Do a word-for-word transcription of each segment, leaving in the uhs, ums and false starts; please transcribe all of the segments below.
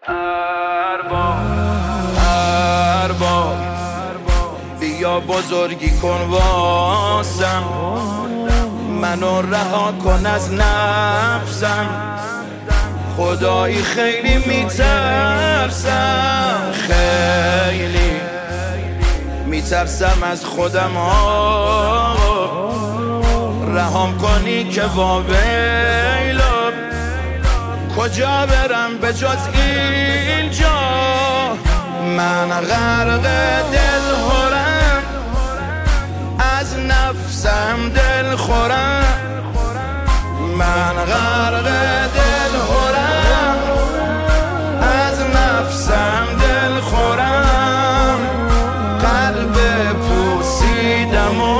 ارباب ارباب بیا بزرگی کن واسم، منو رها کن از نفسم. خدایی خیلی میترسم، خیلی میترسم از خودم ها. رهام کنی که واویلا، کجا برم به جز اینجا؟ من غرق دل خورم، از نفسم دل خورم. من غرق دل خورم، از نفسم دل خورم. قلب پوسیدم و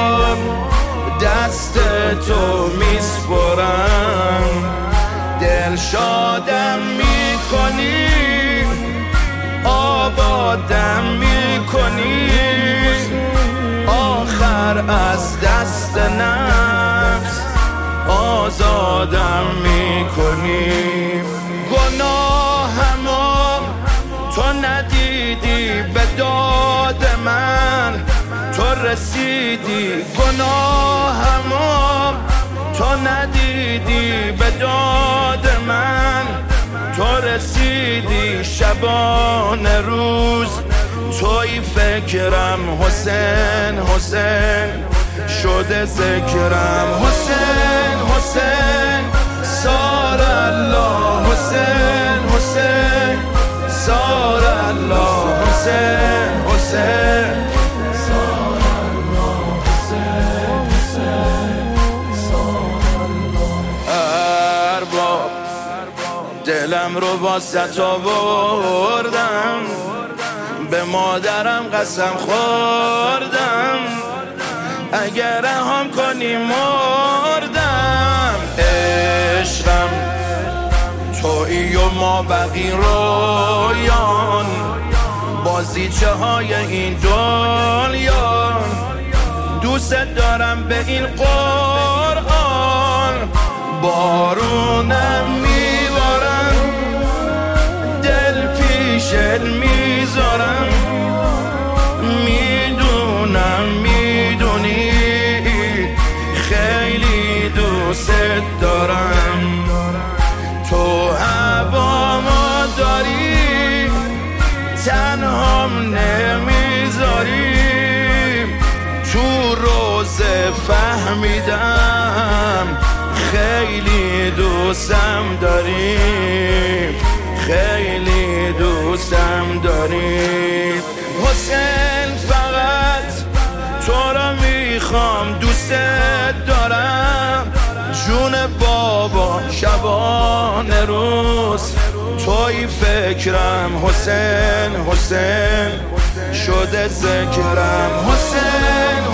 دست تو میسپرم. دل شادم میکنی، آبادم میکنی. آخر از دست نفس آزادم میکنی. گناهمو تو ندیدی، به داد من تو رسیدی. گناهمو تو ندیدی، به داد من تو رسیدی. شبانه روز توی فکرم، حسین حسین شده ذکرم. حسین حسین سار الله، حسین حسین سار الله، حسین حسین سار الله، حسین حسین سار الله. ارباب دلم رو واسه آوردم، به مادرم قسم خوردم. اگر رهام کنی مردم. عشقم تویی و ما بقی رویان، بازیچه های این دنیا. دوست دارم به این قرآن، بارونم میبارم، دل پیشت میذارم. میدونم میدونی خیلی دوست دارم. تو هوامو داری، تنهام نمیذاری. تو روزه فهمیدم خیلی دوستم داری، خیلی دوستم داری. حسین فقط تو رو میخوام، دوست دارم. جون بابا شبانه روز توی فکرم. حسین حسین شده ذکرم. حسین